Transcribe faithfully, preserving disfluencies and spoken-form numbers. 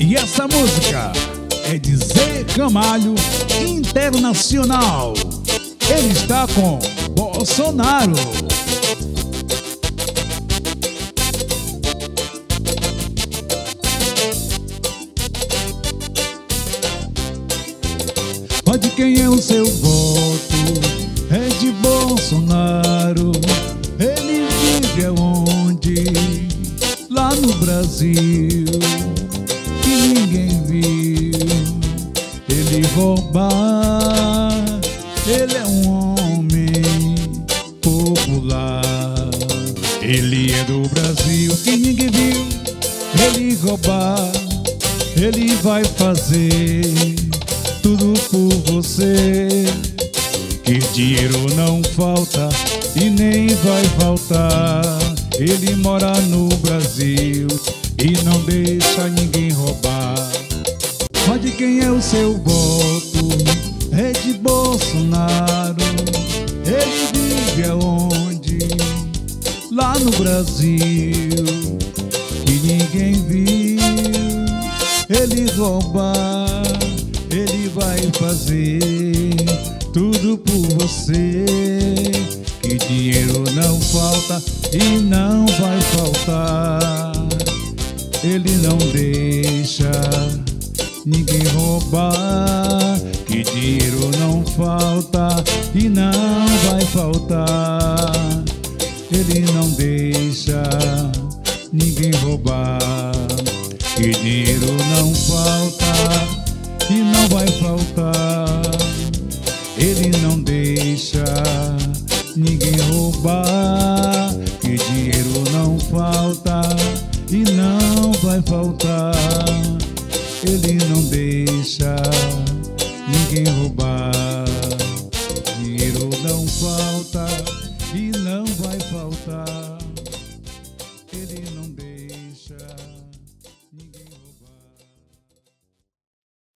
E essa música é de Zé Camalho Internacional. Ele está com Bolsonaro. Mas de quem é o seu voto? É de Bolsonaro. Ele vive aonde? Lá no Brasil, que ninguém viu ele roubar. Ele é um homem popular. Ele é do Brasil, que ninguém viu ele roubar. Ele vai fazer tudo por você, que dinheiro não falta e nem vai faltar. Ele mora no Brasil e não deixa ninguém roubar. Mas de quem é o seu voto? É de Bolsonaro. Ele vive aonde? Lá no Brasil, que ninguém viu ele roubar. Ele vai fazer tudo por você, que dinheiro não falta e não vai faltar. Ele não deixa ninguém roubar, que dinheiro não falta e não vai faltar. Ele não deixa ninguém roubar, que dinheiro não falta e não vai faltar. Ele não deixa ninguém roubar, que dinheiro não falta e não vai faltar. Ele não deixa ninguém roubar, dinheiro não falta e não vai faltar. Ele não